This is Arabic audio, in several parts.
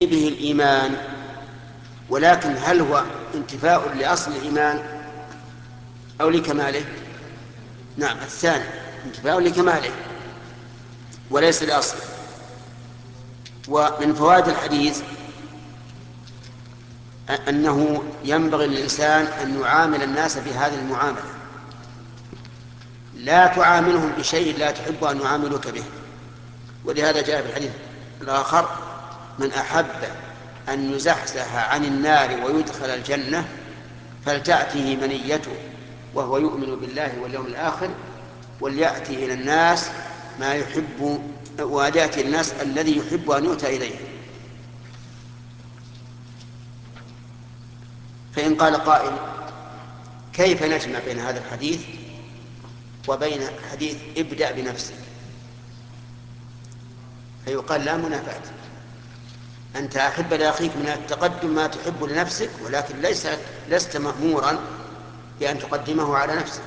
به الإيمان، ولكن هل هو انتفاء لأصل الإيمان أو لكماله؟ نعم، الثاني انتفاء لكماله وليس لأصله. ومن فوائد الحديث أنه ينبغي للإنسان أن يعامل الناس بهذه المعاملة، لا تعاملهم بشيء لا تحب أن يعاملوك به. ولهذا جاء في الحديث الآخر: من أحب أن يزحزح عن النار ويدخل الجنة فلتأته منيته وهو يؤمن بالله واليوم الآخر وليأتي إلى الناس ما يحب، وليأتي الناس الذي يحب أن يؤتى إليه. فإن قال قائل: كيف نجمع بين هذا الحديث وبين حديث ابدأ بنفسك؟ فيقال: لا منافاة، أنت أحب لأخيك من التقدم ما تحب لنفسك، ولكن لست مأمورا بأن تقدمه على نفسك.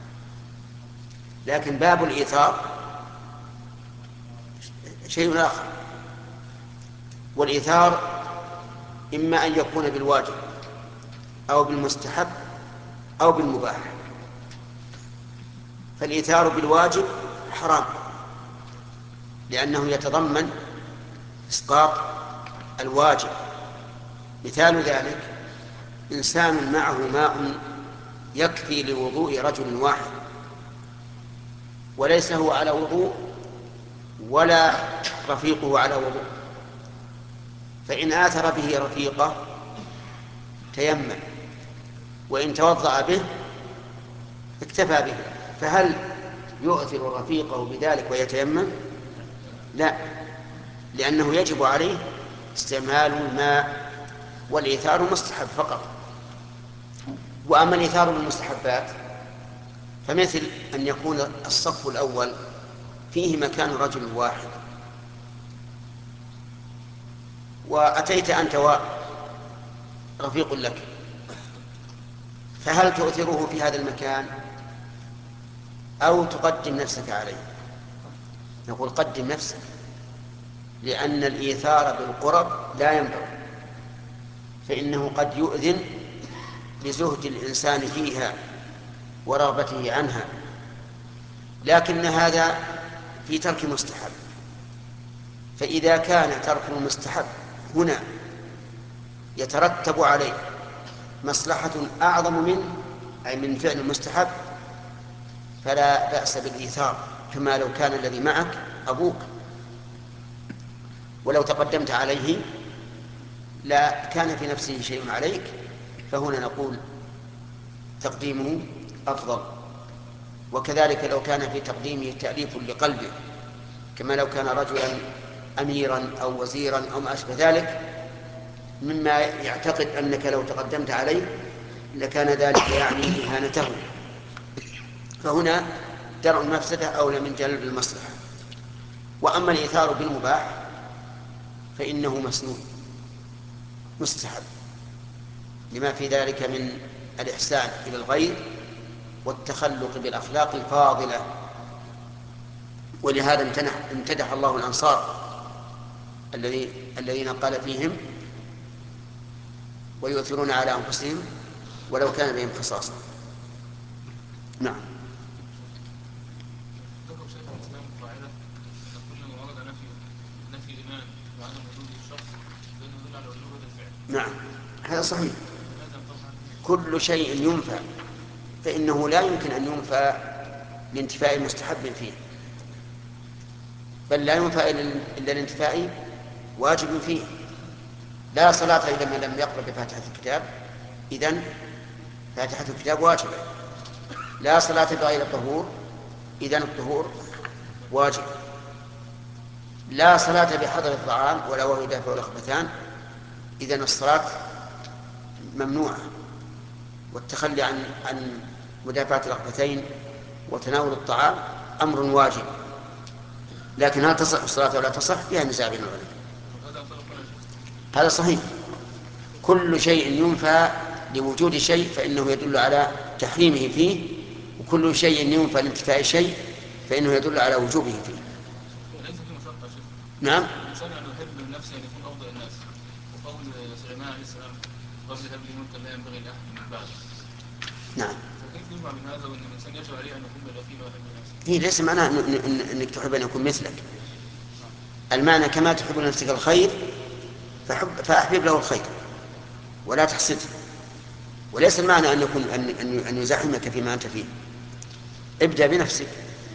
لكن باب الإيثار شيء آخر، والإيثار إما أن يكون بالواجب أو بالمستحب أو بالمباح. فالإيثار بالواجب حرام، لأنه يتضمن إسقاط الواجب. مثال ذلك: إنسان معه ماء يكفي لوضوء رجل واحد وليس هو على وضوء ولا رفيقه على وضوء، فإن آثر به رفيقه تيمم، وإن توضأ به اكتفى به. فهل يؤثر رفيقه بذلك ويتيمم؟ لا، لأنه يجب عليه استعمال الماء، والإيثار مستحب فقط. وأما الإيثار بالمستحبات فمثل أن يكون الصف الأول فيه مكان رجل واحد، وأتيت أنت ورفيق لك، فهل تؤثره في هذا المكان أو تقدم نفسك عليه؟ نقول: قدم نفسك، لأن الإيثار بالقرب لا ينبغي، فإنه قد يؤذن بزهد الإنسان فيها ورغبته عنها، لكن هذا في ترك مستحب. فإذا كان ترك المستحب هنا يترتب عليه مصلحة أعظم منه، أي من فعل المستحب، فلا بأس بالإيثار، كما لو كان الذي معك أبوك ولو تقدمت عليه لا كان في نفسه شيء عليك، فهنا نقول تقديمه أفضل. وكذلك لو كان في تقديمه تأليف لقلبه، كما لو كان رجلا أميرا أو وزيرا أو ما أشبه ذلك مما يعتقد أنك لو تقدمت عليه لكان ذلك يعني إهانته، فهنا درء المفسدة أولى من جلب المصلحة. وأما الإيثار بالمباح فإنه مسنون مستحب، لما في ذلك من الإحسان إلى الغير والتخلق بالأخلاق الفاضلة. ولهذا امتدح الله الأنصار الذين قال فيهم: ويؤثرون على أنفسهم ولو كان بهم خصاصة. نعم. ذكر شيخ الإسلام قاعدة أن كل ما ورد نفي الإيمان وعدم وجود الشخص فإنه يدل على وجوب هذا الفعل. نعم، هذا صحيح. لماذا انطبق كل شيء ينفى فإنه لا يمكن أن ينفى لانتفاء مستحب فيه، بل لا ينفى إلا لانتفاء واجب فيه. لا صلاة إلا من لم يقرأ بفاتحة الكتاب، إذن فاتحة الكتاب واجبة. لا صلاة بغير الطهور، إذن الطهور واجب. لا صلاة بحضر الطعام ولا وهو يدافع الأخبثان، إذن الصلاة ممنوعة. والتخلي عن مدافعة الأخبثين وتناول الطعام أمر واجب. لكن هل تصح الصلاة ولا تصح؟ فيها نزاع بين العلماء. هذا انطبق ولا شيء؟ هذا صحيح. كل شيء ينفى لوجود شيء فإنه يدل على تحريمه فيه، وكل شيء ينفى لانتفاء شيء فإنه يدل على وجوبه فيه. ليس في مشقة يا شيخ. نعم. الإنسان يعني يحب من نفسه أن يكون أفضل الناس، قول سليمان عليه السلام رب هب لي ملكا لا ينبغي لاحد من بعده. نعم. وكيف يجمع من هذا وان الانسان يجب عليه ان يكون بلا فيما يحب نفسه؟ هي ليس معناه انك تحب ان يكون مثلك. المعنى كما تحب لنفسك الخير فاحبب له الخير ولا تحسده. وليس المعنى ان يكون ان يزاحمك فيما انت فيه. ابدا بنفسك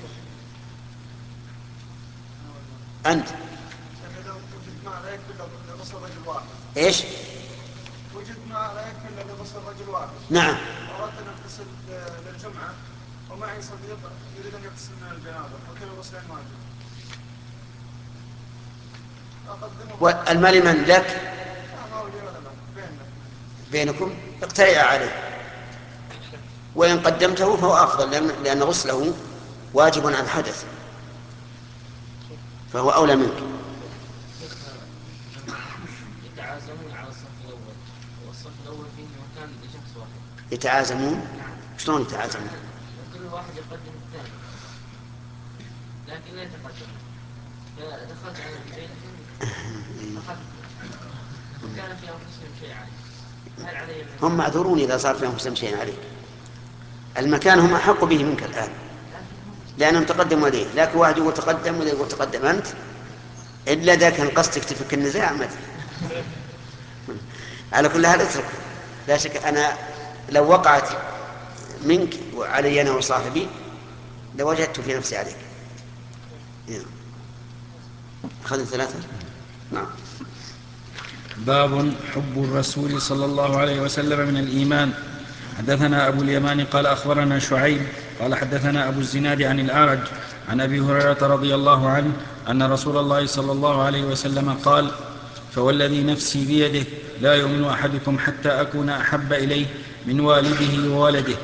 انت. وجد ماء لا يكفي الا بصر رجل واحد. ايش؟ وجد ماء لا يكفي الا بصر رجل واحد. نعم. اردت ان اغتسل للجمعه ومعي صديق يريد ان يغتسل من الجنابه وكل الغسلين واجب. والمال من لك؟ ما ولي ولا بيننا. بينكم اقترع عليه، وإن قدمته فهو أفضل لأن غسله واجب عن حدث فهو أولى منك. يتعازمون على الصف الأول والصف الأول فيه مكان لشخص واحد. يتعازمون؟ شلون يتعازمون؟ كل واحد يقدم الثاني لكن لا يتقدم. فدخلت على البيت أخذت وكان في أنفسهم شيء عليه. هل علي هم معذورون إذا صار في أنفسهم شيء عليك. المكان هم أحق به منك الآن لأنهم تقدموا إليه، لكن واحد يقول تقدم ولا يقول تقدم أنت، إلا إذا كان قصدك تفك النزاع مثلا. على كل حال اترك، لا شك. أنا لو وقعت منك وعلي أنا وصاحبي لوجدت في نفسي عليك. أخذنا 3. نعم. باب حب الرسول صلى الله عليه وسلم من الإيمان. حدثنا أبو اليمان قال أخبرنا شعيب قال حدثنا أبو الزناد عن الأعرج عن أبي هريرة رضي الله عنه أن رسول الله صلى الله عليه وسلم قال: فوالذي نفسي بيده لا يؤمن أحدكم حتى أكون أحب إليه من والده وولده.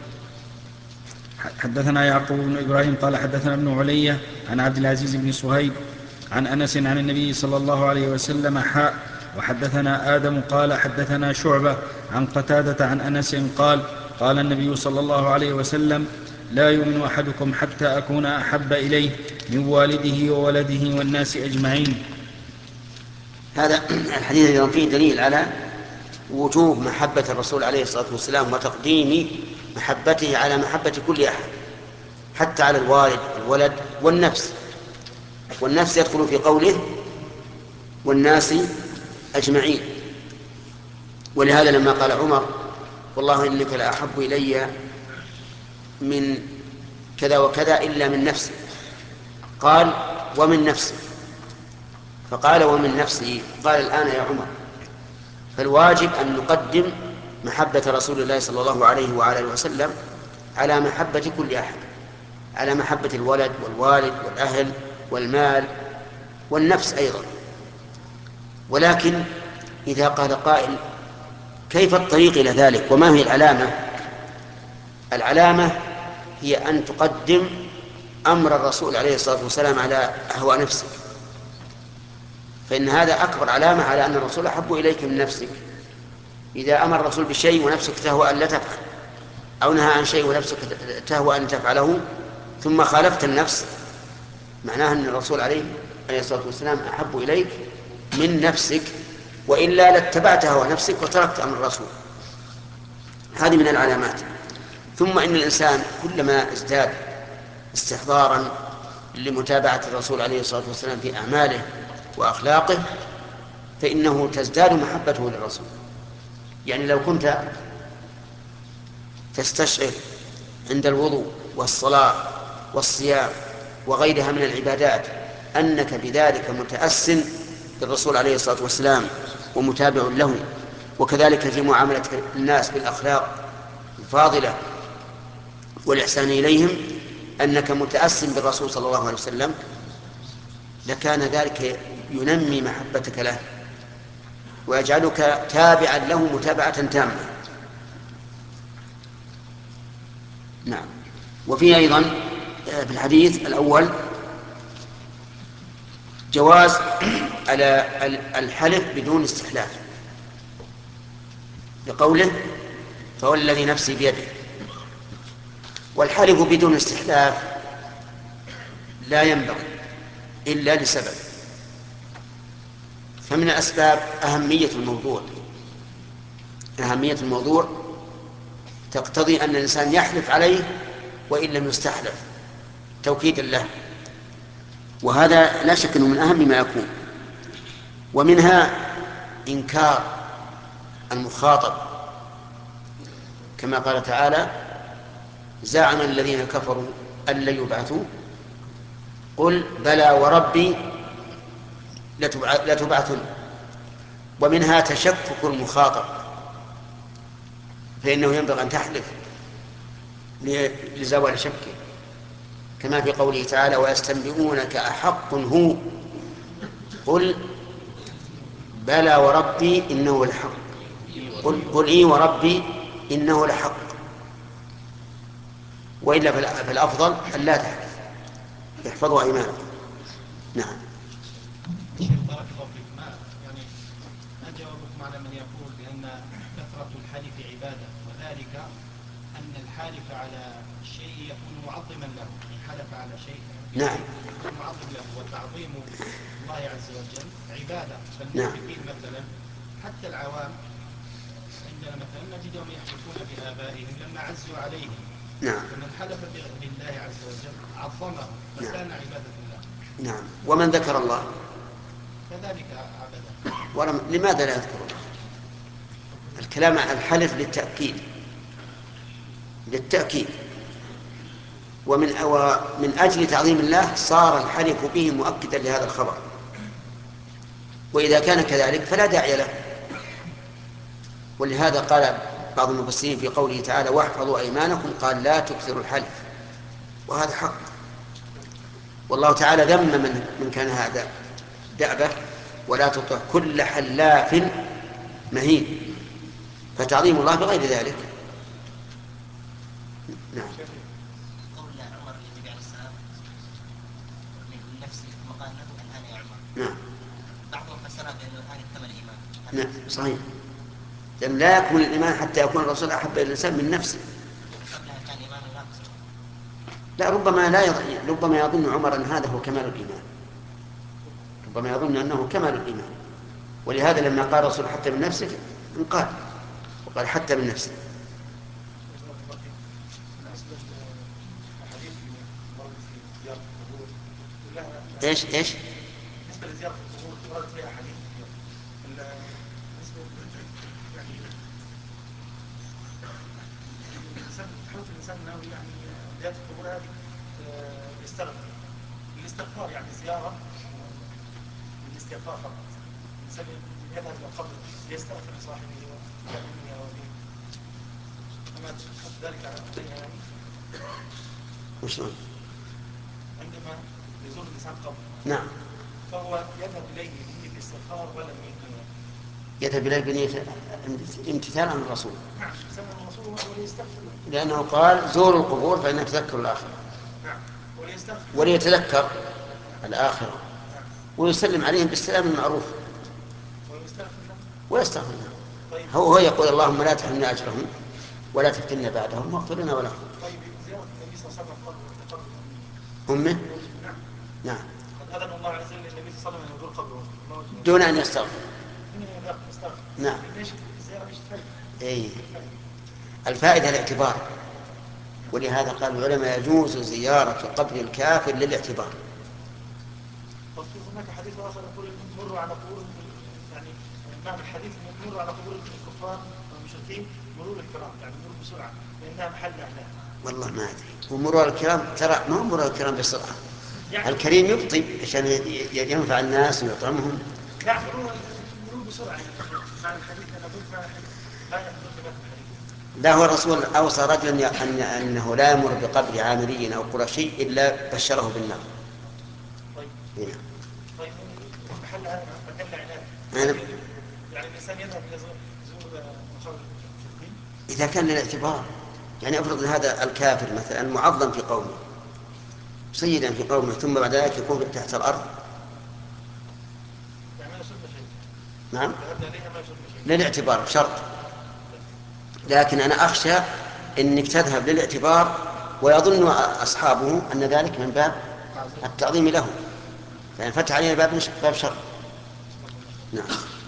حدثنا يعقوب بن إبراهيم قال حدثنا ابن علية عن عبد العزيز بن صهيب عن أنس عن النبي صلى الله عليه وسلم وحدثنا آدم قال حدثنا شعبة عن قتادة عن أنس قال: قال النبي صلى الله عليه وسلم: لا يؤمن أحدكم حتى أكون أحب إليه من والده وولده والناس أجمعين. هذا الحديث أيضا فيه دليل على وجوب محبة الرسول عليه الصلاة والسلام وتقديم محبته على محبة كل أحد، حتى على الوالد والولد والنفس. والنفس يدخل في قوله والناس أجمعين. ولهذا لما قال عمر: والله إنك لأحب إلي من كذا وكذا إلا من نفسي، قال: ومن نفسي. فقال: ومن نفسي. قال: الآن يا عمر. فالواجب أن نقدم محبة رسول الله صلى الله عليه وعلى اله وسلم على محبة كل أحد، على محبة الولد والوالد والأهل والمال والنفس أيضا. ولكن إذا قال قائل: كيف الطريق إلى ذلك وما هي العلامة؟ العلامة هي أن تقدم أمر الرسول عليه الصلاة والسلام على هوى نفسك، فإن هذا أكبر علامة على أن الرسول أحب إليك من نفسك. إذا أمر الرسول بشيء ونفسك تهوى أن لا تفعل، أو نهى عن شيء ونفسك تهوى أن تفعله ثم خالفت النفس، معناه أن الرسول عليه الصلاة والسلام أحب إليك من نفسك، وإلا لاتبعت هوى نفسك وتركت أمر الرسول. هذه من العلامات. ثم إن الإنسان كلما ازداد استحضارا لمتابعة الرسول عليه الصلاة والسلام في أعماله وأخلاقه فإنه تزداد محبته للرسول. يعني لو كنت تستشعر عند الوضوء والصلاة والصيام وغيرها من العبادات أنك بذلك متأسٍ بالرسول عليه الصلاة والسلام ومتابع له، وكذلك في معاملة الناس بالأخلاق الفاضلة والإحسان إليهم أنك متأسٍ بالرسول صلى الله عليه وسلم، لكان ذلك ينمي محبتك له ويجعلك تابعا له متابعة تامة. نعم. وفيه أيضا في الحديث الأول جواز على الحلف بدون استحلاف، لقوله: فوالذي نفسي بيده. والحلف بدون استحلاف لا ينبغي إلا لسبب، فمن الأسباب أهمية الموضوع تقتضي أن الإنسان يحلف عليه وإن لم يستحلف توكيدا له، وهذا لا شك أنه من أهم ما يكون. ومنها إنكار المخاطب، كما قال تعالى: زعم الذين كفروا أن لن يبعثوا قل بلى وربي لتبعثن. ومنها تشكك المخاطب، فإنه ينبغي أن تحلف لزوال شكه، كما في قوله تعالى: ويستنبئونك أحق هو قل بلى وربي إنه لحق قل إي وربي إنه لحق. وإلا فالأفضل أن لا تحلف، احفظوا أيمانكم. نعم. شيخ بارك الله فيك، ما جوابكم على من يقول بأن كثرة الحلف عبادة، وذلك أن الحالف على شيء يكون معظما له، إن حلف على شيء نعم يكون معظم له، وتعظيم الله عز وجل عبادة. نعم. فالمشركين مثلا حتى العوام عندنا مثلا نجدهم يحلفون بآبائهم لما عزوا عليهم، نعم. فمن حلف بالله عز وجل عظمه فكان عبادة الله. نعم. ومن ذكر الله كذلك عبده. لماذا لا يذكر الله؟ الكلام عن الحلف للتأكيد، ومن أجل تعظيم الله صار الحلف به مؤكدا لهذا الخبر، وإذا كان كذلك فلا داعي له. ولهذا قال بعض المفسرين في قوله تعالى: واحفظوا أيمانكم، قال لا تكثروا الحلف، وهذا حق. والله تعالى ذم من كان هذا دأبه: ولا تطع كل حلاف مهين. فتعظيم الله بغير ذلك. نعم. قول عمر للنبي عليه السلام من نفسه ثم قال له الآن يا عمر. نعم. بعضهم فسرها بأنه الآن اكتمل الإيمان. نعم صحيح، لأن لا يكون الإيمان حتى يكون الرسول أحب إلى الإنسان من نفسه. قبلها كان إيمان ناقص. لا، ربما يظن عمر أن هذا هو كمال الإيمان، ربما يظن أنه كمال الإيمان، ولهذا لما قال الرسول حتى من نفسه انقال، وقال حتى من نفسه. ايش بالنسبه لزياره القبور وردت فيها احاديث كثيره. بالنسبه يعني الانسان انه يعني زياره القبور هذه الاستغفار، يعني زياره للاستغفار فقط. الانسان يذهب الى القبر ليستغفر لصاحبه ويأمنه وبه، كما ذلك عليها يعني. وشلون؟ عندما يزور الانسان قبر، نعم، فهو يذهب إليه بنية الاستغفار ولا بنية الدنيا؟ يذهب إليه بنية امتثال عن الرسول. نعم، امتثال عن الرسول وليستغفر له. لأنه قال: زوروا القبور فإنها تذكر الآخرة. نعم، وليتذكر الآخرة. ويسلم عليهم بالسلام المعروف ويستغفر لهم. طيب. هو يقول: اللهم لا تحرمنا أجرهم ولا تفتنا بعدهم واغفر لنا ولهم. طيب، زيارة النبي صلى الله عليه وسلم قبر أمه؟ نعم. قد أذن الله عز وجل للنبي صلى الله عليه وسلم أن يزور قبره دون أن يستغفر. نعم. إيه. الفائدة الاعتبار، ولهذا قال العلماء: يجوز زيارة قبر الكافر للاعتبار. هناك حديث آخر يقول: مروا على قبور، يعني معنى الحديث: مروا على قبور الكفار والمشركين مرور الكرام، يعني مرور بسرعة لأنها محل أعلام. والله ما أدري. ومرور الكرام ترى ما هو مرور الكرام بسرعة، يعني الكريم يبطي عشان ينفع الناس ويطعمهم. لا، مرور بسرعة، يعني معنى الحديث أنا قلت معنى الحديث لا يحضر في الحديث. لا، هو الرسول أوصى رجلا أنه لا يمر بقبر عامري أو قرشي إلا بشره بالنار. طيب. هنا. طيب، محل هذا محل عناد. يعني الإنسان يذهب إلى زور مقابر المشركين إذا كان للاعتبار، يعني أفرض هذا الكافر مثلا معظم في قومه، سيدا في قومه، ثم بعد ذلك يكون تحت الأرض. يعني ما يشرب شيء. نعم، ما يشرب شيء. للاعتبار بشرط. لكن أنا أخشى أنك تذهب للاعتبار ويظن أصحابه أن ذلك من باب التعظيم له، فإن فتح علينا باب شر. نعم.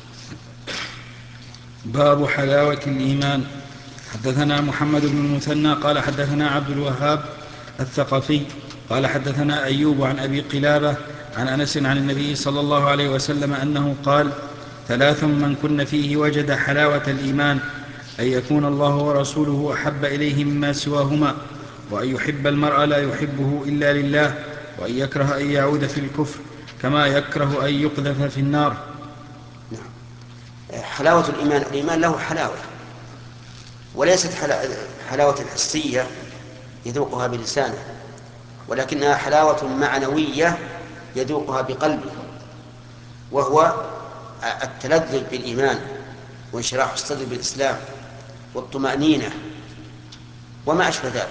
باب حلاوة الإيمان. حدثنا محمد بن المثنى قال حدثنا عبد الوهاب الثقفي قال حدثنا أيوب عن أبي قلابة عن أنس عن النبي صلى الله عليه وسلم أنه قال: 3 من كن فيه وجد حلاوة الإيمان: أن يكون الله ورسوله أحب إليه مما سواهما، وأن يحب المرء لا يحبه إلا لله، وأن يكره أن يعود في الكفر كما يكره أن يقذف في النار. نعم. حلاوة الإيمان، الإيمان له حلاوة، وليست حلاوة حسية يذوقها بلسانه، ولكنها حلاوة معنوية يذوقها بقلبه، وهو التلذذ بالإيمان وانشراح الصدر بالإسلام والطمأنينة وما أشبه ذلك،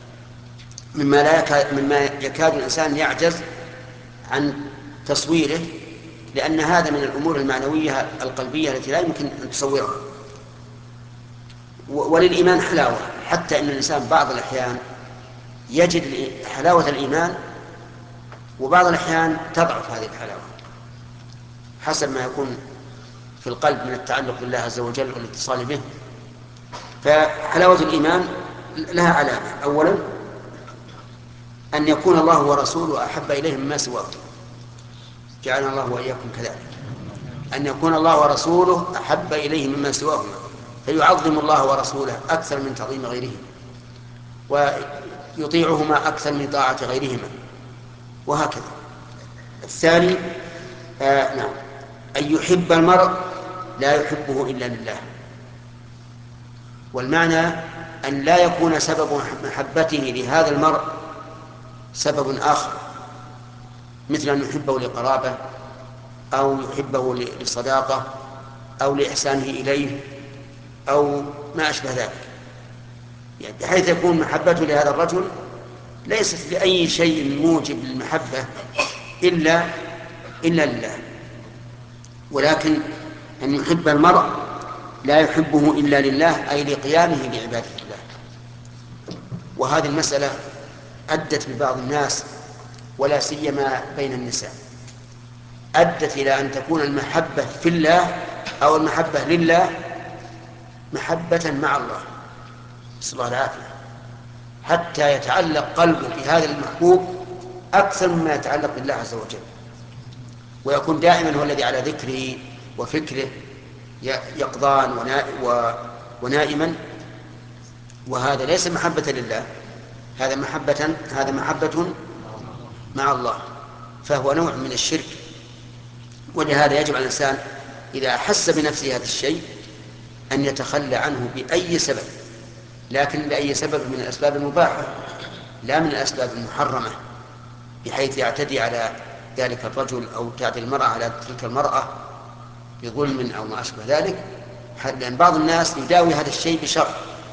مما يكاد الإنسان يعجز عن تصويره، لأن هذا من الأمور المعنوية القلبية التي لا يمكن أن تصورها. وللإيمان حلاوة، حتى أن الإنسان بعض الأحيان يجد حلاوة الإيمان، وبعض الأحيان تضعف هذه الحلاوة حسب ما يكون في القلب من التعلق بالله عز وجل والاتصال به. فحلاوة الإيمان لها علامة: أولا أن يكون الله ورسوله أحب إليه مما سواه، جعلنا الله وإياكم كذلك، أن يكون الله ورسوله أحب إليه مما سواهما، فيعظم الله ورسوله أكثر من تعظيم غيرهما، ويطيعهما أكثر من طاعة غيرهما، وهكذا. الثاني نعم، أن يحب المرء لا يحبه إلا لله، والمعنى أن لا يكون سبب محبته لهذا المرء سبب آخر، مثل أن يحبه لقرابة، أو يحبه لصداقة، أو لإحسانه إليه، أو ما أشبه ذلك، يعني بحيث يكون محبته لهذا الرجل ليست لأي شيء موجب للمحبة إلا لله، ولكن أن يحب المرء لا يحبه إلا لله، أي لقيامه بعبادة الله. وهذه المسألة أدت ببعض الناس ولا سيما بين النساء، أدت إلى أن تكون المحبة في الله أو المحبة لله محبة مع الله، نسأل الله العافية، حتى يتعلق قلبه بهذا المحبوب أكثر مما يتعلق بالله عز وجل، ويكون دائما هو الذي على ذكره وفكره يقظان ونائما، وهذا ليس محبة لله، هذا محبة مع الله، فهو نوع من الشرك. ولهذا يجب على الإنسان إذا أحس بنفسه هذا الشيء أن يتخلى عنه بأي سبب، لكن بأي سبب من الأسباب المباحة، لا من الأسباب المحرمة، بحيث يعتدي على ذلك الرجل أو تعدي المرأة على تلك المرأة بظلم أو ما أشبه ذلك. لأن بعض الناس يداوي هذا الشيء بشر،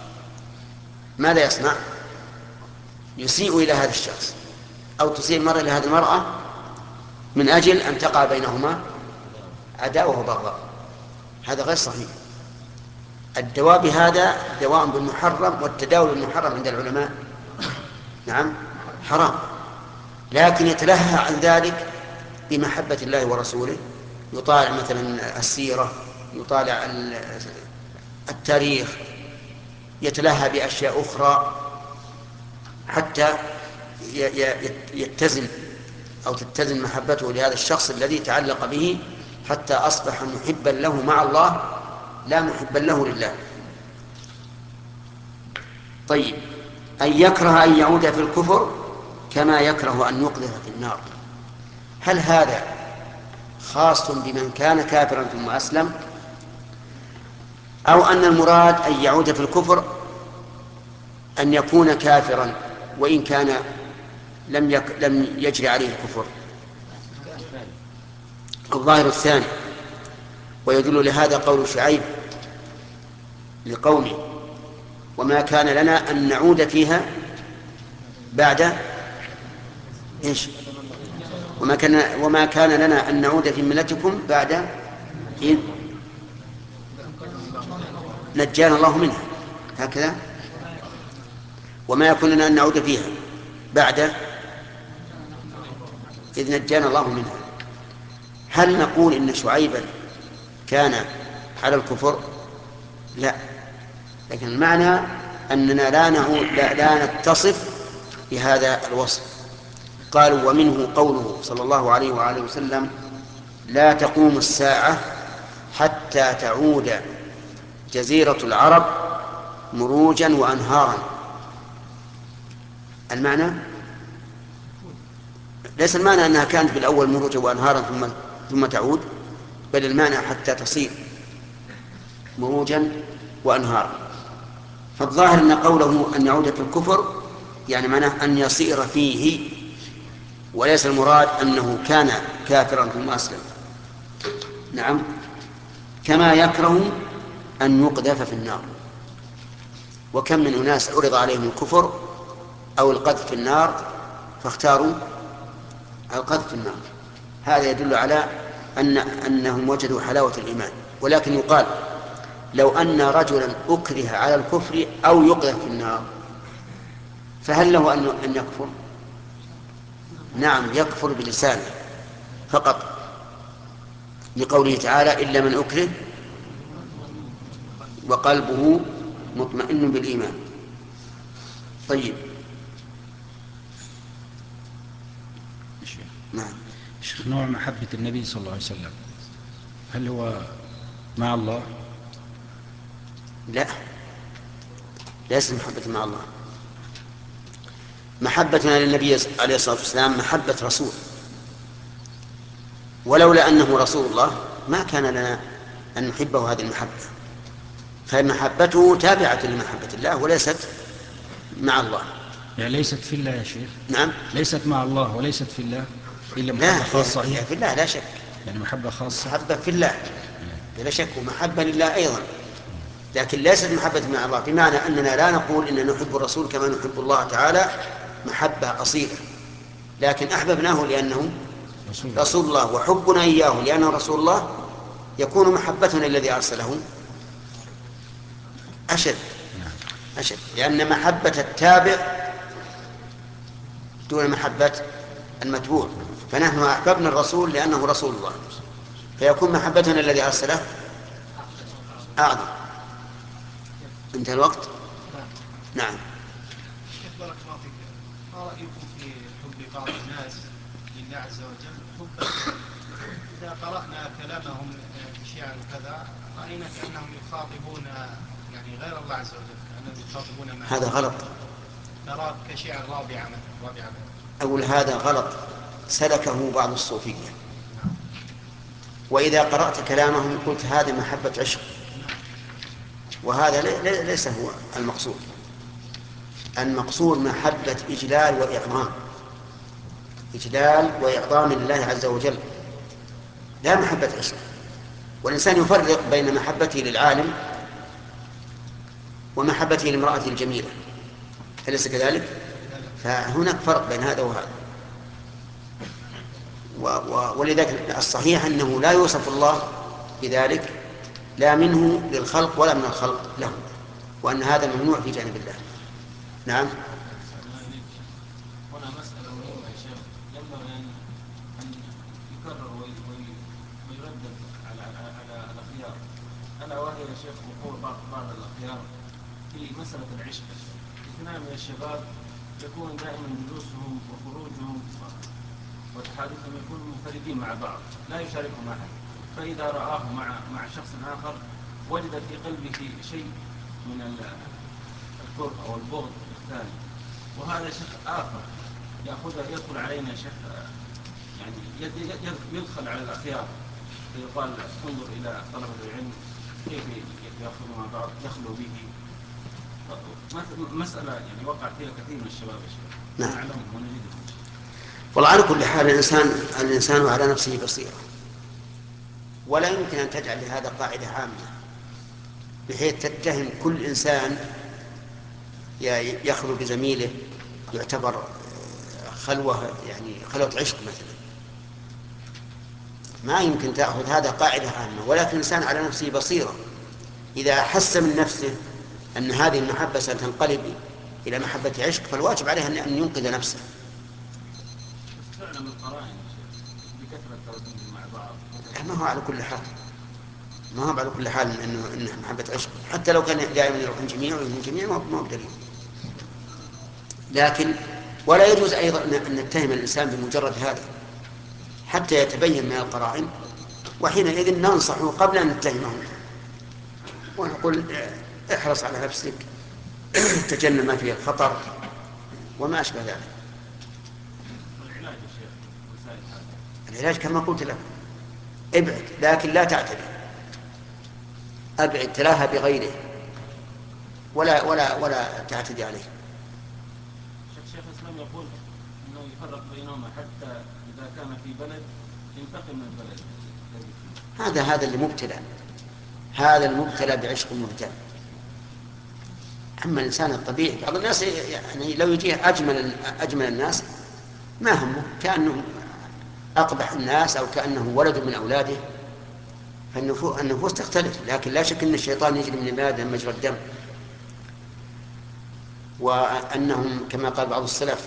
ماذا يصنع؟ يسيء إلى هذا الشخص، أو تسيء المرأة إلى هذه المرأة من أجل أن تقع بينهما عداوة وبغضاء. هذا غير صحيح. الدواء بهذا دواء بالمحرم، والتداوي بالمحرم عند العلماء نعم حرام، لكن يتلهى عن ذلك بمحبة الله ورسوله، يطالع مثلا السيرة، يطالع التاريخ، يتلهى بأشياء أخرى حتى يتزن أو تتزن محبته لهذا الشخص الذي تعلق به، حتى أصبح محبا له مع الله لا محبا له لله. طيب، أن يكره أن يعود في الكفر كما يكره أن يقذف في النار. هل هذا خاص بمن كان كافرا ثم أسلم، أو أن المراد أن يعود في الكفر أن يكون كافرا وإن كان لم يجري عليه الكفر؟ الظاهر الثاني، ويدل لهذا قول شعيب لقومه: وما كان لنا أن نعود فيها بعد إيش؟ وما كان لنا أن نعود في ملتكم بعد إذ نجانا الله منها، هكذا. وما يكون لنا أن نعود فيها بعد إذ نجانا الله منها. هل نقول إن شعيبا كان على الكفر لا، لكن المعنى أننا لا نتصف بهذا الوصف. قالوا ومنه قوله صلى الله عليه وآله وسلم لا تقوم الساعة حتى تعود جزيرة العرب مروجا وأنهارا. المعنى ليس المعنى أنها كانت بالأول مروجا وأنهارا ثم تعود، بل المعنى حتى تصير مروجا وأنهارا. فالظاهر أن قوله أن يعود في الكفر يعني معناه أن يصير فيه، وليس المراد أنه كان كافرا ثم أسلم. نعم، كما يكره أن يقذف في النار. وكم من أناس عرض عليهم الكفر أو القذف في النار فاختاروا القذف في النار. هذا يدل على أنهم وجدوا حلاوة الإيمان. ولكن يقال لو أن رجلا أكره على الكفر أو يقذف في النار فهل له أن يكفر؟ نعم، يكفر بلسانه فقط، لقوله تعالى إلا من أكره وقلبه مطمئن بالإيمان. طيب، نعم. نوع محبة النبي صلى الله عليه وسلم هل هو مع الله؟ لا، ليس محبة مع الله. محبتنا للنبي عليه الصلاة والسلام محبة رسول، ولولا أنه رسول الله ما كان لنا أن نحبه هذه المحبة، فمحبته تابعة لمحبة الله وليست مع الله. يعني ليست في الله يا شيخ؟ نعم، ليست مع الله وليست في الله، إلا محبة خاصة. هي في الله لا شك، يعني محبة خاصة، محبة في الله بلا شك، ومحبة لله أيضا، لكن ليست محبة مع الله، بمعنى أننا لا نقول إننا نحب الرسول كما نحب الله تعالى محبة أصيلة، لكن أحببناه لأنه رسول الله، وحبنا إياه لأنه رسول الله يكون محبتنا الذي أرسله أشد، لأن محبة التابع دون محبة المتبوع. فنحن أحببنا الرسول لأنه رسول الله، فيكون محبتنا الذي أرسله أعظم. انتهى الوقت. نعم. شيخ بارك الله فيك، ما رأيكم في حب بعض الناس لله عز وجل حبا إذا قرأنا كلامهم الشيعة وكذا رأينا كأنهم يخاطبون يعني غير الله عز وجل، كأنهم يخاطبون معه. هذا غلط. نرى كشيعة الرابعة مثلا، رابعة أقول هذا غلط سلكه بعض الصوفية، وإذا قرأت كلامهم قلت هذا محبة عشق، وهذا ليس هو المقصود. المقصود محبة إجلال وإعظام، إجلال وإعظام لله عز وجل، لا محبة عشق. والإنسان يفرق بين محبته للعالم ومحبته لامرأته الجميلة، أليس كذلك؟ فهناك فرق بين هذا وهذا. ولذلك الصحيح أنه لا يوصف الله بذلك، لا منه للخلق ولا من الخلق له، وأن هذا ممنوع في جانب الله. نعم. هنا مسألة مهمة يا شيخ، ينبغي أن يكرر ويردد على الأخيار، ألا وهي يا شيخ وقوع بعض الأخيار في مسألة العشق. اثنان من الشباب يكون دائما جلوسهم وخروجهم وتحادثهم يكونوا منفردين مع بعض، لا يشاركهم أحد، فإذا رآه مع شخص آخر وجد في قلبه شيء من الكره أو البغض الثاني، وهذا شيخ آخر يدخل علينا شيخ، يعني يدخل على الأخيار، فيقال انظر إلى طلبة العلم كيف يأخذوا مع بعض، يخلو به. مسألة يعني وقع فيها كثير من الشباب يا شيخ، نعلمهم ونجدهم. والله على كل حال الإنسان على نفسه بصيرة، ولا يمكن أن تجعل لهذا قاعدة عامة بحيث تتهم كل إنسان يخلو بزميله يعتبر خلوة، يعني خلوة عشق مثلا. ما يمكن تأخذ هذا قاعدة عامة، ولكن الإنسان على نفسه بصيرة. إذا حس من نفسه أن هذه المحبة ستنقلب إلى محبة عشق فالواجب عليه أن ينقذ نفسه. فعلا من القرائن بكثرة التردد مع بعض. ما هو على كل حال ما هو على كل حال انه محبة عشق، حتى لو كان دائما يروحون جميع ويجون جميع ما هو بدليل. لكن ولا يجوز ايضا ان نتهم الانسان بمجرد هذا حتى يتبين من القرائن، وحينئذ ننصحه قبل ان نتهمه ونقول احرص على نفسك، تجنب ما فيه الخطر وما اشبه ذلك. والعلاج يا شيخ وسائل هذا العلاج كما قلت لك ابعد، لكن لا تعتدي، ابعد تلاها بغيره ولا تعتدي عليه. شيخ الإسلام يقول أنه يفرق بينهما حتى إذا كان في بلد ينتقل من البلد الذي فيه. هذا اللي مبتلى، هذا المبتلى بعشق مبتلى. أما الإنسان الطبيعي بعض الناس يعني لو يجيه أجمل الناس ما همه، كأنه أقبح الناس أو كأنه ولد من أولاده، فالنفوس تختلف. لكن لا شك أن الشيطان يجري من الآدم مجرى الدم، وأنهم كما قال بعض السلف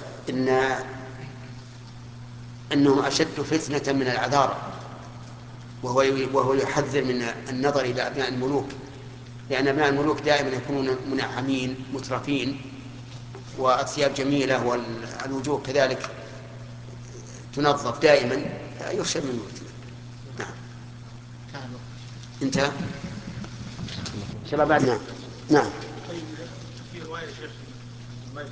أنهم أشد فتنة من العذارى، وهو يحذر من النظر إلى أبناء الملوك، لأن أبناء الملوك دائما يكونون منعمين مترفين والثياب جميلة والوجوه كذلك تنظف دائما، يخشى من الموت. نعم انتهى شباب بعد. نعم نعم. طيب في رواية شيخ الماجد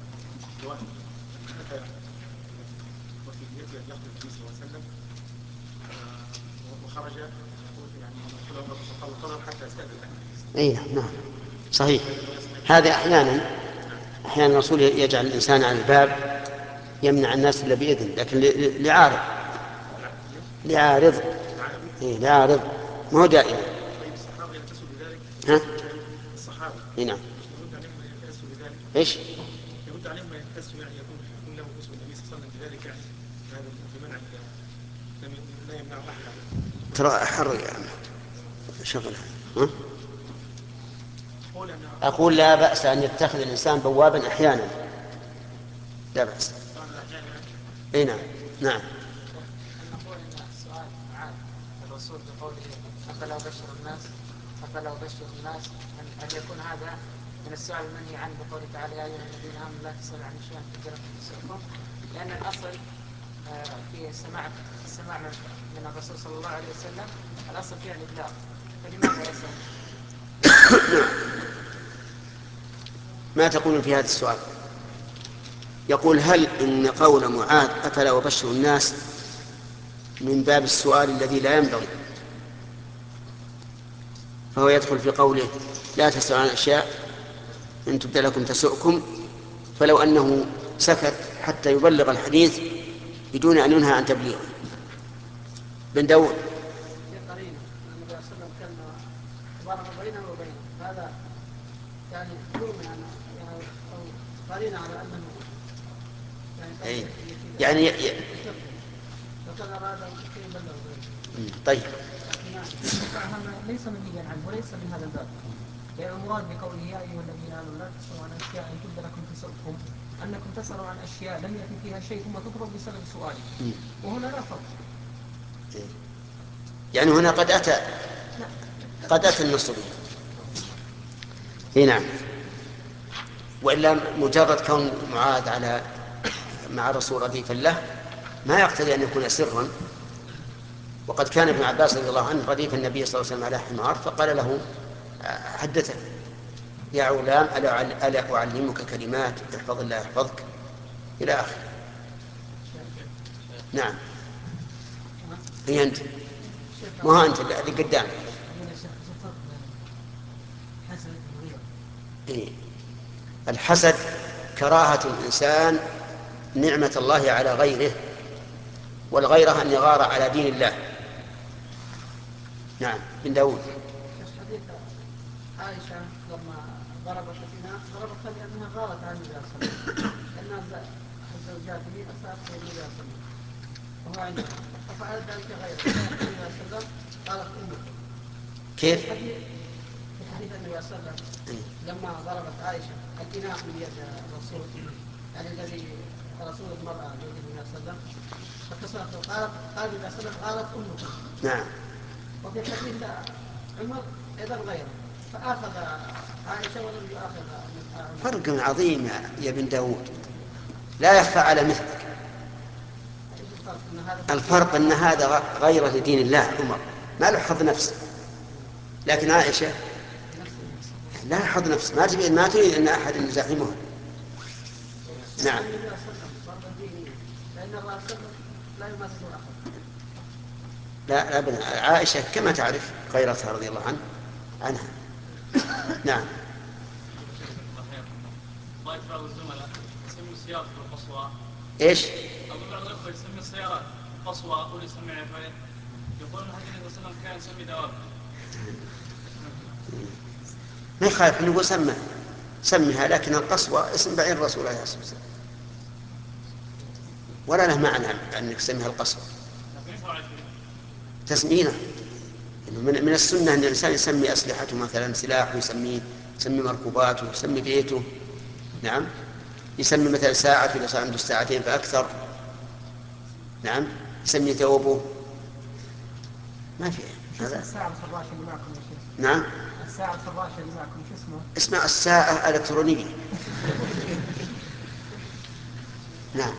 أتى وفي نيته أن يقتل النبي صلى الله عليه وسلم وخرج يعني فقال قرر حتى استأذن لك. اي نعم صحيح. هذا احيانا الرسول يجعل الانسان على الباب يمنع الناس الا باذن، لكن لعارض لعارض ما هو دائما. طيب الصحابة يلتسوا بذلك؟ ها؟ الصحابة نعم يرد عليهم أن يلتسوا بذلك؟ ايش؟ يرد عليهم أن يلتسوا يعني يكون له اسم النبي صلى الله عليه وسلم بذلك، يعني هذا بمنع لا يمنع أحد. ترى حر يعني شغله. ها؟ أقول لا بأس أن يتخذ الإنسان بوابا أحيانا، لا بأس. أي نعم نعم. نقول ان السؤال معاذ الرسول بقوله افلا ابشر الناس ان يكون هذا من السؤال المنهي عنه بقوله تعالى يا ايها الذين امنوا لا تسالوا عن شيء تبدو لكم تسؤكم، لان الاصل في السماع من الرسول صلى الله عليه وسلم الاصل فيها الابلاغ، فلماذا يسال؟ ما تقول في هذا السؤال؟ يقول هل إن قول معاذ أفلا أبشر الناس من باب السؤال الذي لا ينبغي، فهو يدخل في قوله لا تسألوا عن أشياء إن تبد لكم تسؤكم، فلو أنه سكت حتى يبلغ الحديث بدون أن ينهى عن تبليغه. بن داود قرينه النبي صلى الله عليه وسلم كان ضرب بينه وبينه، هذا يعني يؤمن يعني او قرينه على انه يعني لقد اراد كي يبلغ بينه. طيب هذا ليس منهيا عنه وليس من هذا الباب، لأن المراد بقوله يا أيها الذين آمنوا لا تسألوا عن أشياء إن تبد لكم تسؤكم أنكم تسألوا عن أشياء لم يأتي فيها شيء ثم تطلب بسبب سؤالكم، وهنا لا فرق. يعني هنا قد أتى النص به. نعم. وإلا مجرد كون معاذ مع الرسول رديفا له ما يقتضي أن يكون سرا. وقد كان ابن عباس رضي الله عنه رديف النبي صلى الله عليه وسلم على حمار، فقال له حدثني يا غلام ألا أعلمك كلمات احفظ الله يحفظك إلى آخر. نعم هي أنت ما أنت اللي قدام. الحسد كراهة الإنسان نعمة الله على غيره، والغيرة أن يغار على دين الله. نعم بن داود. حديث عائشة لما ضربت الإناء ضربتها لأنها غارت عن النبي صلى الله عليه وسلم، لأن زوجاته أساءت النبي صلى الله عليه وسلم وهو عندها، ففعلت ذلك غيره النبي صلى الله عليه وسلم قالت أمكم. كيف؟ في حديث النبي صلى الله عليه وسلم لما ضربت عائشة الإناء من يد الرسول، يعني الذي رسول المرأة بيد النبي صلى الله عليه وسلم، فكسرته قال النبي صلى الله عليه وسلم قالت أمكم. نعم. وفي حديث عمر إذا غيره فأخذ عائشة ولم يؤخذ عمر. فرق عظيم يا ابن داود، لا يخفى على مثلك. الفرق أن هذا غير لدين الله، عمر ما له حظ نفس، لكن عائشة لا حظ نفس، ما تريد أن أحد يزاحمها. نعم. لا أبدا، عائشة كما تعرف غيرتها رضي الله عنها. نعم. بعض الزملاء يسمي السيارة القصوى. ايش؟ أقول بعض الأخوة يسمي السيارات القصوى أو يسمي عفاية، يقول النبي صلى الله عليه وسلم كان يسمي دواب. ما يخالف نقول سمها، لكن القصوى اسم بعير الرسول عليه الصلاة والسلام، ولا له معنى أنك تسميها القصوى تسمينه. من السنة أن الإنسان يسمي أسلحته، مثلا سلاح يسمي مركوباته، يسمي بيته. نعم. يسمي مثلا ساعة إذا صار عنده ساعتين فأكثر. نعم. يسمي ثوبه، ما في هذا. الساعة الفراشة اللي معكم يا شيخ؟ نعم. الساعة الفراشة اللي معكم شو اسمه؟ اسمها الساعة الإلكترونية. نعم.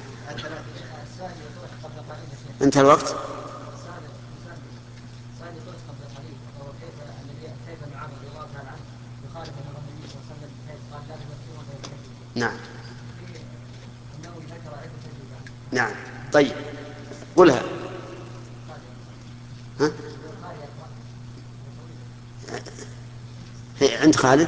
انتهى الوقت. نعم. نعم. طيب قلها. ها؟ عند خالد.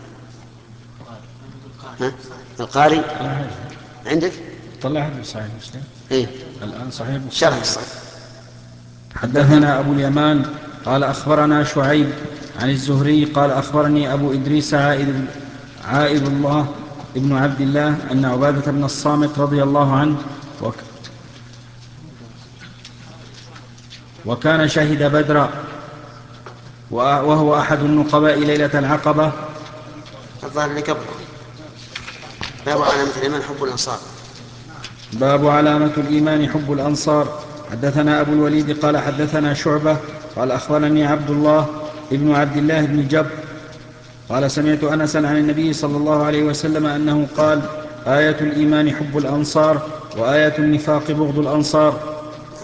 ها؟ القاري عندك؟ طلع هذا صحيح مسلم. إيه؟ الآن صحيح شرح الصحيح. حدثنا أبو اليمان قال أخبرنا شعيب عن الزهري قال أخبرني أبو إدريس عائد الله ابن عبد الله أن عبادة بن الصامت رضي الله عنه وكان شهد بدرا وهو أحد النقباء ليلة العقبة. الظاهر اللي قبله باب علامة الإيمان حب الأنصار. باب علامة الإيمان حب الأنصار. حدثنا أبو الوليد قال حدثنا شعبة قال أخبرني عبد الله ابن عبد الله بن جبر قال سمعت أنسا عن النبي صلى الله عليه وسلم أنه قال آية الإيمان حب الأنصار وآية النفاق بغض الأنصار.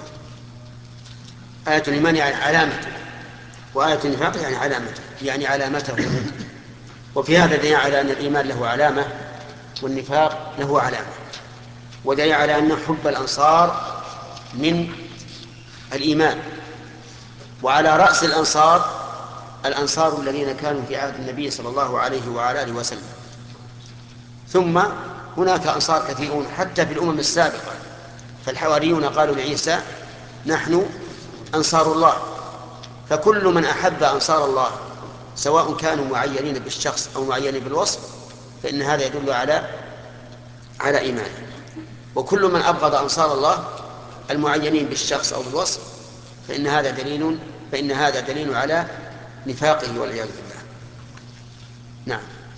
آية الإيمان يعني علامته، وآية النفاق يعني علامته، يعني علامته. وفي هذا دليل على أن الإيمان له علامة والنفاق له علامة، ودليل على أن حب الأنصار من الإيمان. وعلى رأس الأنصار الذين كانوا في عهد النبي صلى الله عليه وعلى آله وسلم. ثم هناك أنصار كثيرون حتى في الأمم السابقة، فالحواريون قالوا لعيسى نحن أنصار الله. فكل من أحب أنصار الله سواء كانوا معينين بالشخص أو معينين بالوصف فإن هذا يدل على إيمانه. وكل من أبغض أنصار الله المعينين بالشخص أو بالوصف فإن هذا دليل على نفاقه والعياذ بالله. نعم.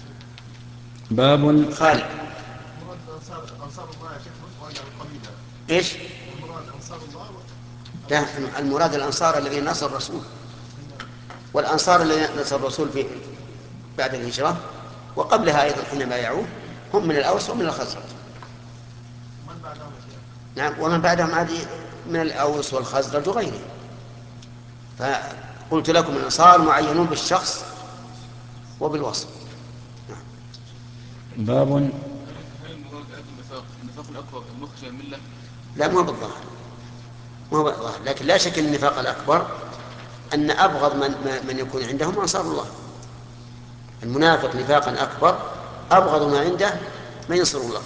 باب خالد. أنصار الله يا شيخ ولا القبيلة؟ إيش؟ المراد أنصار الله. لا، المراد الأنصار الذين نصر الرسول، والأنصار الذين نصر الرسول في بعد الهجرة وقبلها أيضا حينما يعود هم من الأوس ومن الخزرج. ومن بعدهم؟ نعم، ومن بعدهم عادي من الأوس والخزرج وغيره. فقلت لكم الأنصار معينون بالشخص وبالوصف. نعم. باب هل المراد النفاق الأكبر المخرج من الملة؟ لا، مو بالظاهر، لكن لا شك أن النفاق الأكبر أن أبغض من يكون عندهم أنصار الله. المنافق نفاقا أكبر أبغض ما عنده من ينصر الله.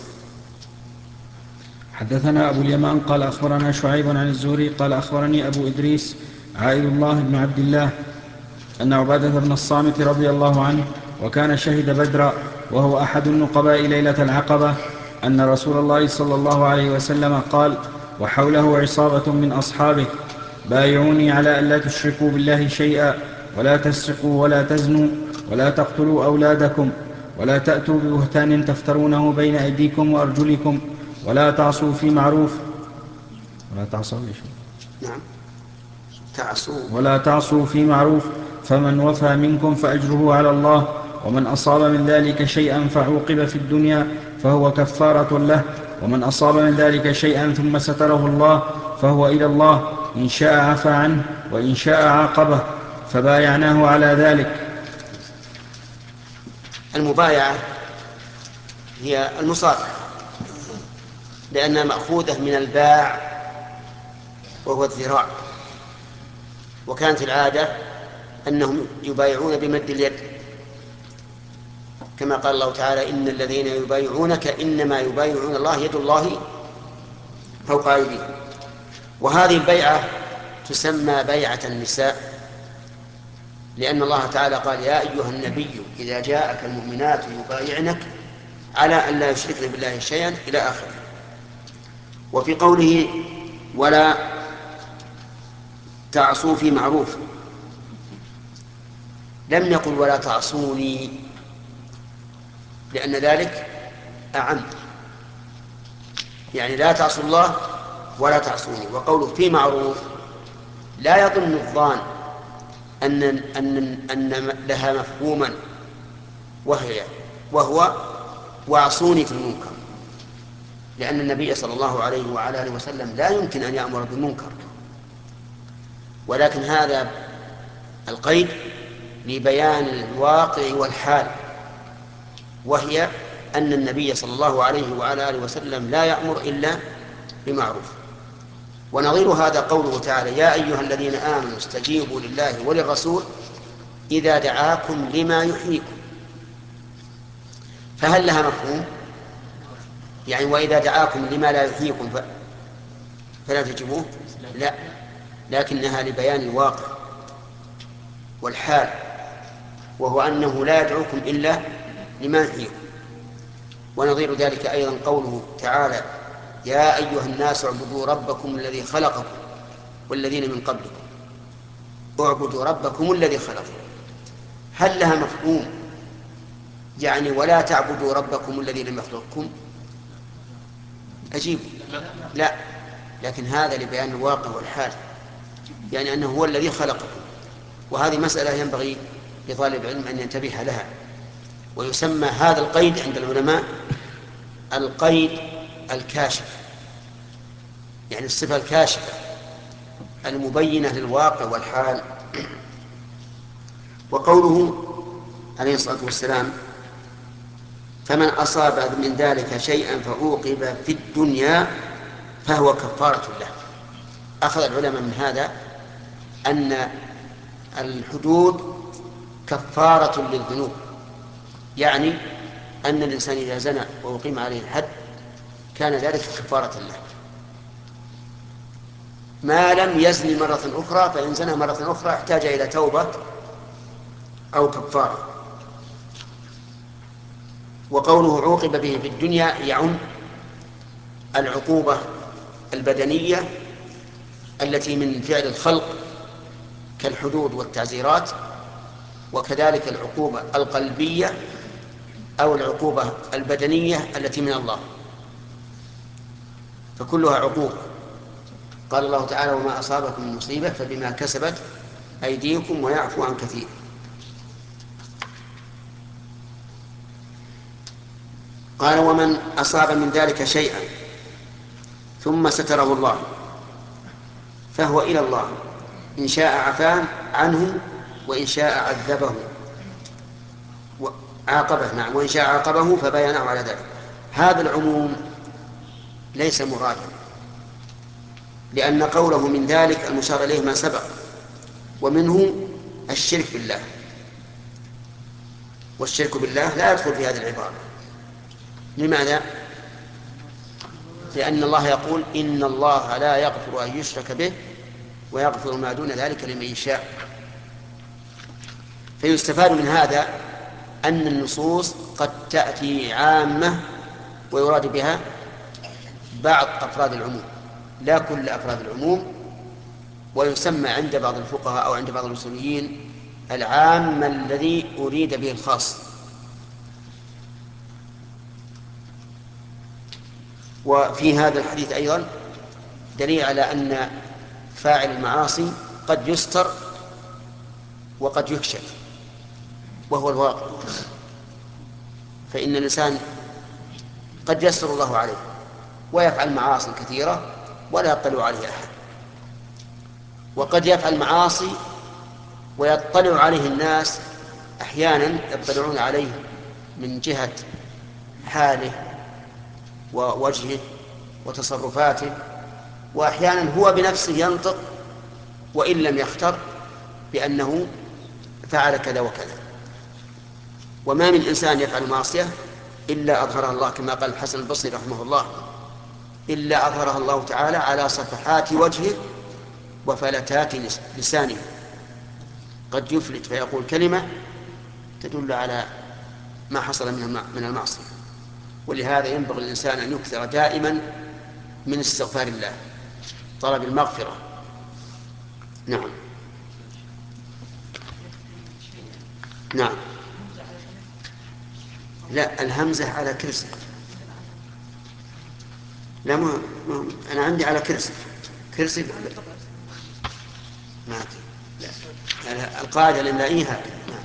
حدثنا أبو اليمان قال أخبرنا شعيب عن الزهري قال أخبرني أبو إدريس عائد الله بن عبد الله أن عبادة بن الصامت رضي الله عنه وكان شهد بدرا وهو أحد النقباء ليلة العقبة أن رسول الله صلى الله عليه وسلم قال وحوله عصابة من أصحابه بايعوني على أن لا تشركوا بالله شيئا ولا تسرقوا ولا تزنوا ولا تقتلوا أولادكم ولا تأتوا ببهتان تفترونه بين أيديكم وأرجلكم ولا تعصوا في معروف نعم. ولا تعصوا في معروف فمن وفى منكم فأجره على الله، ومن أصاب من ذلك شيئا فعوقب في الدنيا فهو كفارة له، ومن أصاب من ذلك شيئا ثم ستره الله فهو إلى الله، إن شاء عفى عنه وإن شاء عاقبه، فبايعناه على ذلك. المبايعة هي المصافحة، لأنها مأخوذة من الباع وهو الذراع، وكانت العادة أنهم يبايعون بمد اليد، كما قال الله تعالى: إن الذين يبايعونك إنما يبايعون الله يد الله فوق أيديهم. وهذه البيعة تسمى بيعة النساء، لأن الله تعالى قال: يا أيها النبي إذا جاءك المؤمنات يبايعنك على أن لا يشركن بالله شيئا إلى آخره. وفي قوله: ولا تعصوا في معروف، لم يقل ولا تعصوني، لأن ذلك أعم، يعني لا تعصوا الله ولا تعصوني. وقوله في معروف لا يظن الظان أن لها مفهوما وهو واعصوني في المنكر، لأن النبي صلى الله عليه وعلى آله وسلم لا يمكن أن يأمر بالمنكر، ولكن هذا القيد لبيان الواقع والحال، وهي أن النبي صلى الله عليه وعلى آله وسلم لا يأمر إلا بمعروف. ونظير هذا قوله تعالى: يا أيها الذين آمنوا استجيبوا لله وللرسول إذا دعاكم لما يحييكم. فهل لها مفهوم؟ يعني وإذا دعاكم لما لا يحييكم فلا تجيبوه؟ لا، لكنها لبيان الواقع والحال، وهو أنه لا يدعوكم إلا لما يحييكم. ونظير ذلك أيضا قوله تعالى: يا أيها الناس اعبدوا ربكم الذي خلقكم والذين من قبلكم. اعبدوا ربكم الذي خلقكم، هل لها مفهوم؟ يعني ولا تعبدوا ربكم الذي لم يخلقكم؟ أجيب لا، لكن هذا لبيان الواقع والحال، يعني أنه هو الذي خلقكم. وهذه مسألة ينبغي لطالب العلم أن ينتبه لها. ويسمى هذا القيد عند العلماء القيد الكاشف، يعني الصفة الكاشفة المبينة للواقع والحال. وقوله عليه الصلاة والسلام: فمن أصاب من ذلك شيئا فعوقب في الدنيا فهو كفارة له. أخذ العلماء من هذا أن الحدود كفارة للذنوب، يعني أن الإنسان إذا زنى وأقيم عليه الحد كان ذلك كفارة له، ما لم يزني مرة أخرى، فإن زنى مرة أخرى احتاج إلى توبة أو كفارة. وقوله عوقب به في الدنيا يعم العقوبة البدنية التي من فعل الخلق كالحدود والتعزيرات، وكذلك العقوبة القلبية أو العقوبة البدنية التي من الله، فكلها عقوبة. قال الله تعالى: وما أصابكم من مصيبة فبما كسبت أيديكم ويعفو عن كثير. قال: ومن أصاب من ذلك شيئا ثم ستره الله فهو إلى الله، إن شاء عفا عنه وإن شاء عذبه عاقبه، نعم، وإن شاء عاقبه فبينه على ذلك. هذا العموم ليس مرادا، لأن قوله من ذلك المشار إليه ما سبق، ومنه الشرك بالله، والشرك بالله لا يدخل في هذه العبارة. لماذا؟ لأن الله يقول: إن الله لا يغفر أن يشرك به ويغفر ما دون ذلك لمن يشاء. فيستفاد من هذا أن النصوص قد تأتي عامة ويراد بها بعض أفراد العموم، لا كل أفراد العموم. ويسمى عند بعض الفقهاء أو عند بعض الأصوليين العام الذي أريد به الخاص. وفي هذا الحديث أيضا دليل على أن فاعل المعاصي قد يستر وقد يكشف وهو الواقع. فإن الإنسان قد يسر الله عليه ويفعل معاصي كثيرة ولا يطلع عليه أحد، وقد يفعل معاصي ويطلع عليه الناس، أحيانا يطلعون عليه من جهة حاله ووجهه وتصرفاته، وأحيانا هو بنفسه ينطق وإن لم يختر بأنه فعل كذا وكذا. وما من إنسان يفعل معصية إلا أظهرها الله، كما قال الحسن البصري رحمه الله: إلا أظهرها الله تعالى على صفحات وجهه وفلتات لسانه. قد يفلت فيقول كلمة تدل على ما حصل من المعصية. ولهذا ينبغي الإنسان أن يكثر دائما من استغفار الله، طلب المغفرة. نعم. نعم. لا، الهمزة على كرسي. لا، ما أنا عندي على كرسي ما لا. القاعدة الإملائية هكذا. نعم.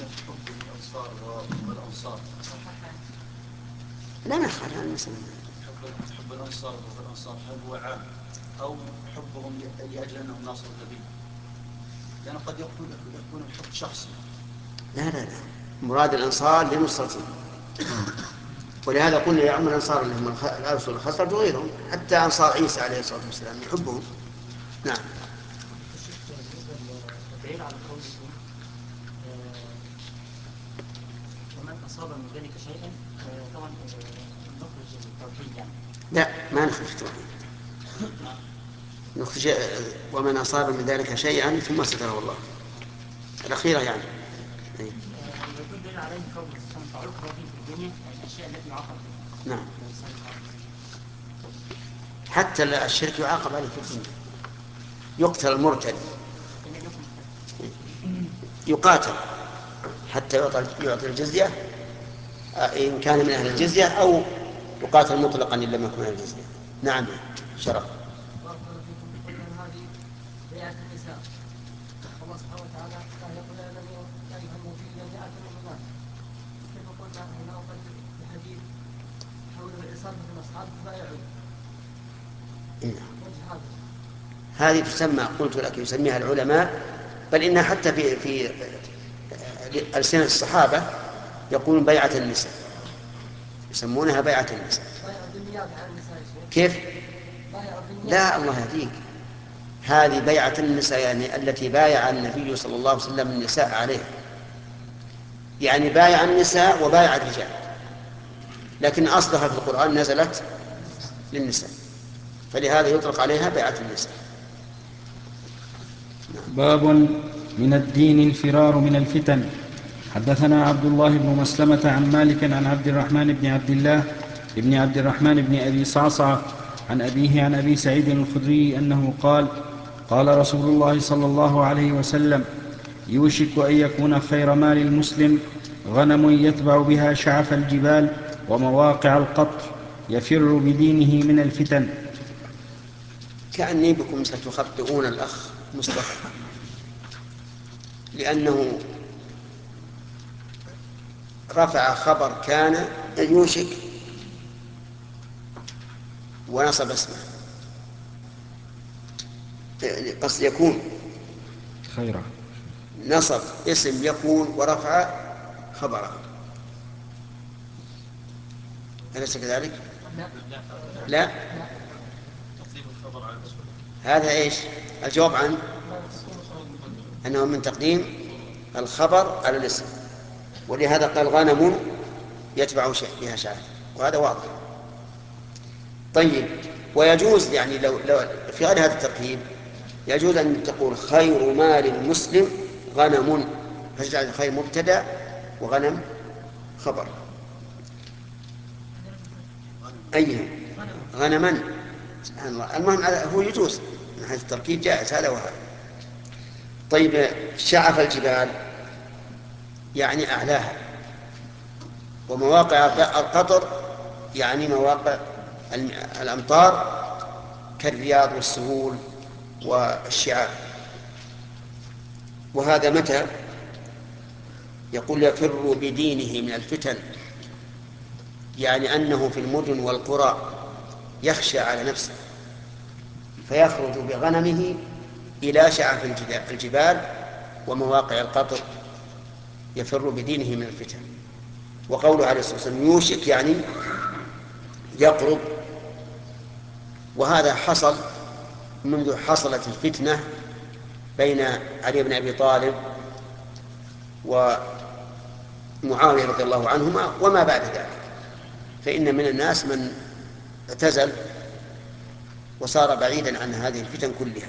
لا نخل عن المسلمين. حب الأنصار والأنصار هل هو عام أو حبهم لأجل أنهم ناصروا النبي؟ لأنه قد يكون الحب شخصي. لا، مراد الأنصار لنصرته. ولهذا قلنا يا عم الأنصار اللي هم الأوس والخزرج وغيرهم، حتى أنصار عيسى عليه الصلاة والسلام يحبهم. نعم. الدليل على قولكم ومن أصاب من ذلك شيئا، طبعا نخرج التوحيد يعني. لا، ما نخرج التوحيد، نخرج ومن أصاب من ذلك شيئا ثم ستره الله، الأخيرة يعني. يكون دليل عليه قول الإنسان تعرف به في الدنيا الأشياء التي يعاقب بها. نعم. حتى الشرك يعاقب عليه في الدنيا، يقتل المرتد، يقاتل حتى يعطي الجزية إن كان من أهل الجزية، أو يقاتل مطلقا إن لم يكن أهل الجزية. نعم. شرف. هذه بيعة النساء، الله سبحانه وتعالى يقول يا أيها النبي بيعة المؤمنات، كيف قلنا هنا وقد الحديث حول الإصابة من الأصحاب بايعون. هذه تسمى، قلت لك يسميها العلماء، بل إنها حتى في ألسنة الصحابة يقولون بيعة النساء، يسمونها بيعة النساء. كيف؟ لا، الله يهديك، هذه بيعة النساء يعني التي بايع النبي صلى الله عليه وسلم النساء عليها، يعني بايع النساء وبايع الرجال، لكن أصلها في القرآن نزلت للنساء، فلهذا يطلق عليها بيعة النساء. باب من الدين الفرار من الفتن. حدثنا عبد الله بن مسلمة عن مالك عن عبد الرحمن بن عبد الله بن عبد الرحمن بن أبي صعصع عن أبيه عن أبي سعيد الخدري أنه قال: قال رسول الله صلى الله عليه وسلم: يوشك أن يكون خير مال المسلم غنم يتبع بها شعف الجبال ومواقع القطر يفر بدينه من الفتن. كأني بكم ستخطئون الأخ مصطفى، لأنه رفع خبر كان يوشك ونصب اسمه، قصد يكون خيرا، نصب اسم يكون ورفع خبره، أليس كذلك؟ لا. هذا إيش الجواب عن أنه من تقديم الخبر على الاسم، ولهذا قال غنم يتبع بها شعر، وهذا واضح. طيب، ويجوز يعني لو في غير هذا التركيب يجوز أن تقول خير مال المسلم غنم، فاجعل الخير مبتدأ وغنم خبر. أيها غنما، سبحان الله. المهم هو يجوز من حيث التركيب، جائز هذا وهذا. طيب، شعف الجبال يعني أعلاها، ومواقع القطر يعني مواقع الأمطار كالرياض والسهول والشعاب. وهذا متى؟ يقول يفر بدينه من الفتن، يعني أنه في المدن والقرى يخشى على نفسه فيخرج بغنمه إلى شعف الجبال ومواقع القطر، يفر بدينه من الفتن. وقوله عليه الصلاة والسلام يوشك يعني يقرب، وهذا حصل منذ حصلت الفتنة بين علي بن أبي طالب ومعاوية رضي الله عنهما وما بعد ذلك، فإن من الناس من اعتزل وصار بعيدا عن هذه الفتن كلها.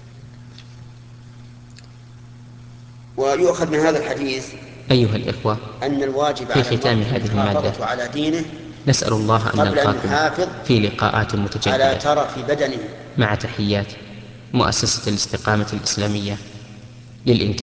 ويؤخذ من هذا الحديث أيها الإخوة، أن الواجب في على ختام المرء هذه المادة المحافظة على دينه نسأل الله أن قبل أن نلقاكم يحافظ في لقاءات على متجددة، ترف بدنه. مع تحيات مؤسسة الاستقامة الإسلامية للإنتاج.